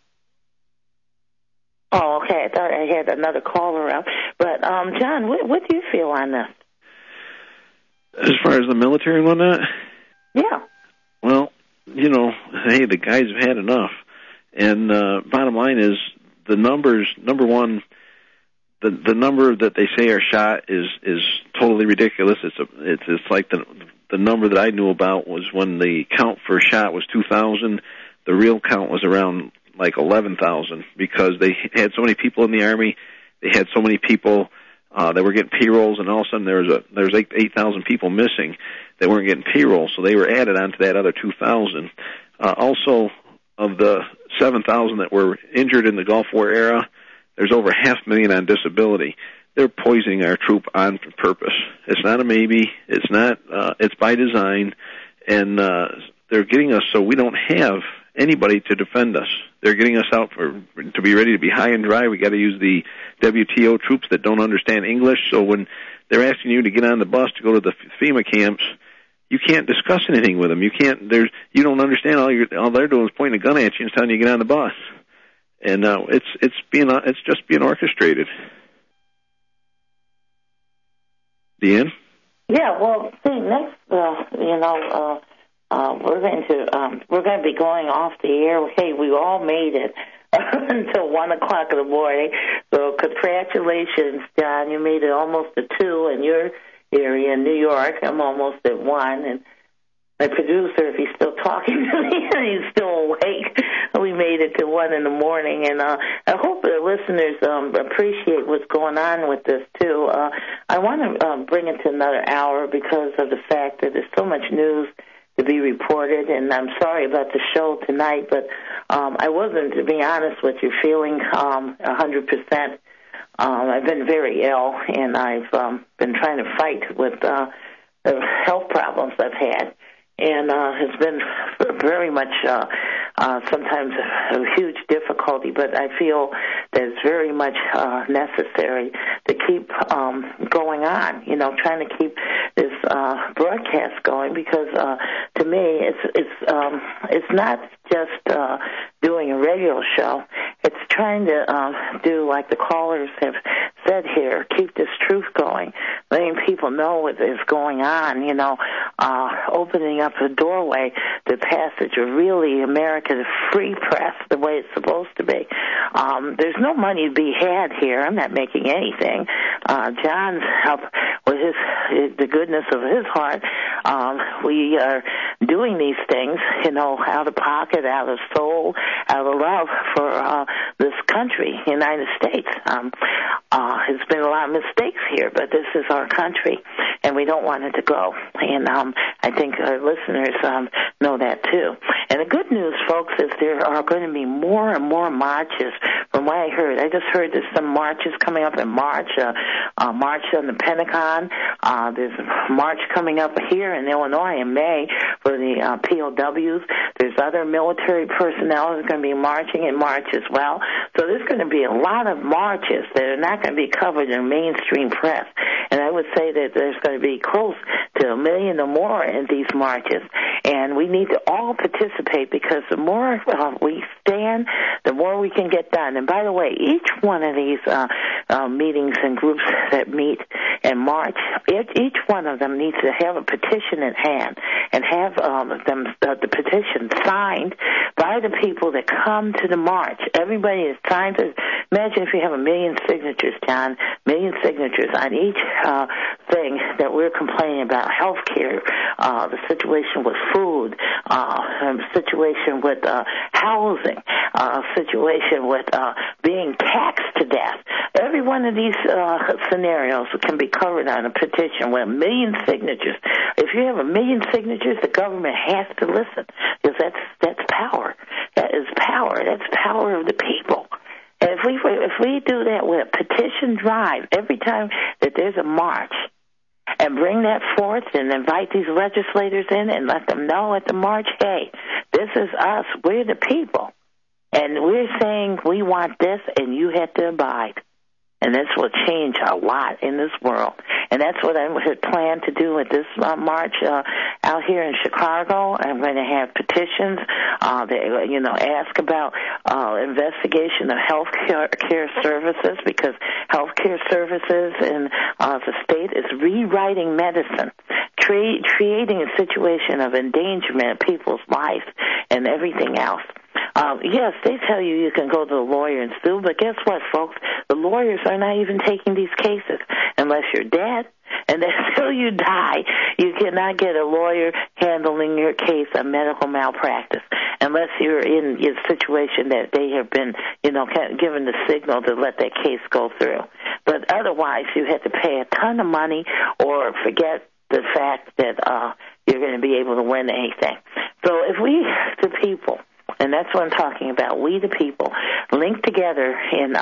[SPEAKER 1] Oh, okay. I thought I had another caller out. But, John, what do you feel on this?
[SPEAKER 4] As far as the military and whatnot?
[SPEAKER 1] Yeah.
[SPEAKER 4] Well, hey, the guys have had enough. And bottom line is the numbers, number one, the number that they say are shot is totally ridiculous. It's like the number that I knew about was when the count for shot was 2,000. The real count was around like 11,000 because they had so many people in the Army. They had so many people that were getting payrolls, and all of a sudden there was like 8,000 people missing that weren't getting payroll, so they were added onto that other 2,000. Also, of the 7,000 that were injured in the Gulf War era, there's over 500,000 on disability. They're poisoning our troop on purpose. It's not a maybe. It's not. It's by design, and they're getting us so we don't have anybody to defend us. They're getting us out to be ready to be high and dry. We got to use the WTO troops that don't understand English. So when they're asking you to get on the bus to go to the FEMA camps, you can't discuss anything with them. You you don't understand. All they're doing is pointing a gun at you and telling you to get on the bus. And it's just being orchestrated. Deanne?
[SPEAKER 1] Yeah, well, see, next, we're going to be going off the air. Hey, we all made it until 1 o'clock in the morning. So congratulations, John. You made it almost to 2 in your area in New York. I'm almost at 1, and my producer, if he's still talking to me, he's still awake. We made it to 1 in the morning, and I hope the listeners appreciate what's going on with this, too. I want to bring it to another hour because of the fact that there's so much news to be reported, and I'm sorry about the show tonight, but I wasn't, to be honest with you, feeling 100%. I've been very ill, and I've been trying to fight with the health problems I've had. And it's been very much sometimes a huge difficulty, but I feel that it's very much necessary to keep going on, trying to keep this broadcast going, because to me it's not just doing a radio show. It's trying to do, like the callers have said here, keep this truth going, letting people know what is going on, opening up a doorway to passage of really America's free press the way it's supposed to be. There's no money to be had here. I'm not making anything. John's help with the goodness of his heart. We are doing these things, out of pocket, out of soul, out of love for this country, United States. There's been a lot of mistakes here, but this is our country, and we don't want it to go. And I think our listeners know that, too. And the good news, folks, is there are going to be more and more marches. From what I heard, I just heard there's some marches coming up in March, March on the Pentagon. There's a march coming up here in Illinois in May for the POWs. There's other military personnel that are going to be marching in March as well. So there's going to be a lot of marches that are not going to be covered in mainstream press. And I would say that there's going to be close to 1 million or more in these marches. And we need to all participate, because the more we stand, the more we can get done. And by the way, each one of these meetings and groups that meet in March, each one of them needs to have a petition in hand and have the petition signed by the people that come to the march. Everybody is signed. Imagine if you have 1 million signatures, John, 1 million signatures on each thing that we're complaining about: health care, the situation with food, situation with housing, situation with being taxed to death. Every one of these scenarios can be covered on a petition with 1 million signatures. If you have 1 million signatures, the government has to listen, because that's power. That is power. That's power of the people. And if we do that with a petition drive every time that there's a march, and bring that forth and invite these legislators in and let them know at the march, hey, this is us. We're the people. And we're saying we want this, and you have to abide. And this will change a lot in this world. And that's what I had planned to do with this march out here in Chicago. I'm going to have petitions that, ask about investigation of health care services, because health care services in the state is rewriting medicine, creating a situation of endangerment of people's lives and everything else. Yes, they tell you can go to the lawyer and sue, but guess what, folks? The lawyers are not even taking these cases unless you're dead. And until you die, you cannot get a lawyer handling your case of medical malpractice unless you're in a situation that they have been, given the signal to let that case go through. But otherwise, you have to pay a ton of money or forget the fact that you're going to be able to win anything. So if we, the people, and that's what I'm talking about, we the people, link together in